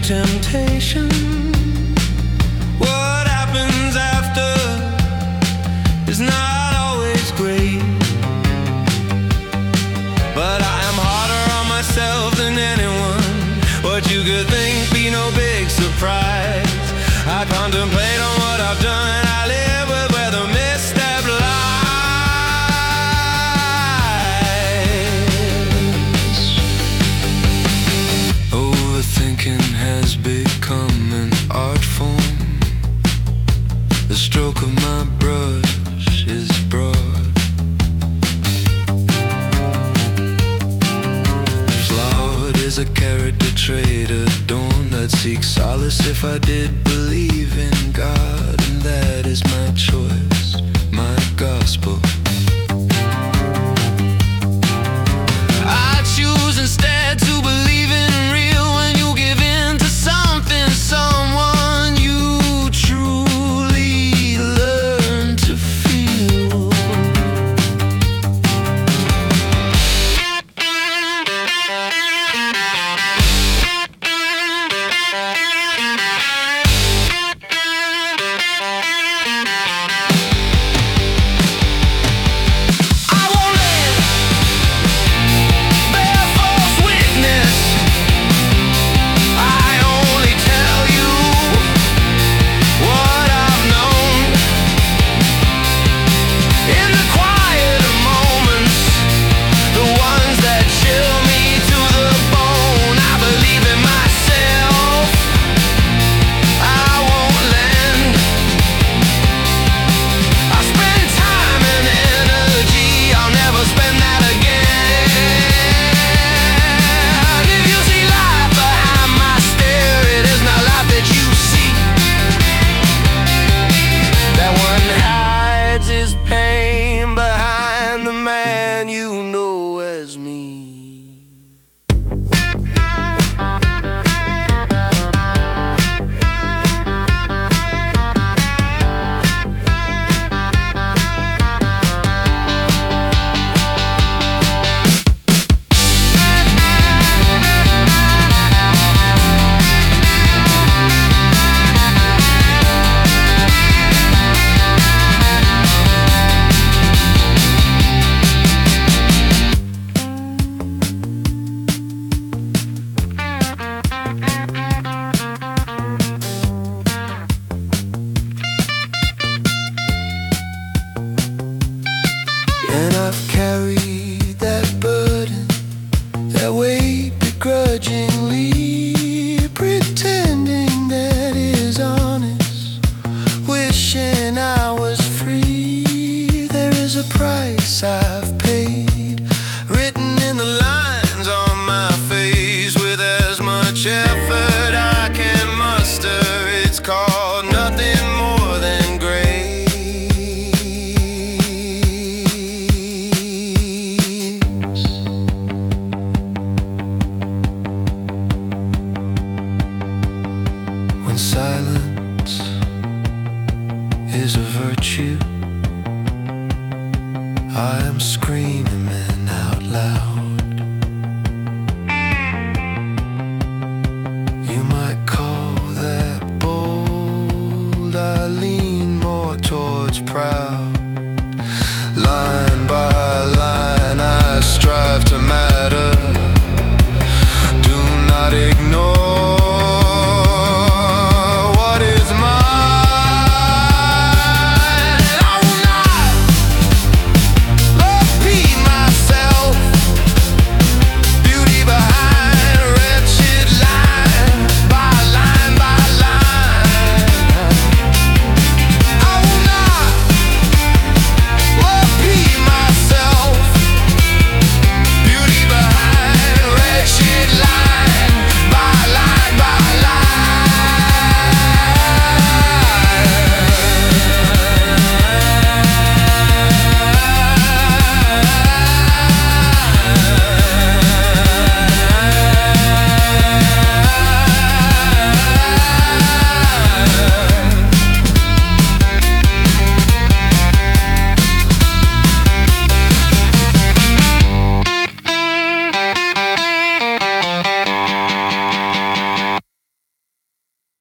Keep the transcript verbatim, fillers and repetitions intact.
temptation. What happens after is not always great, but I am harder on myself than anyone. What you could think be no big surprise. I contemplate on what I've done. I live with where the misstep lies. Overthinking has become an art form. The stroke of my brush is broad. Flawed is a character trait adorned. I'd seek solace if I did believe in God, and that is my choice, my gospel.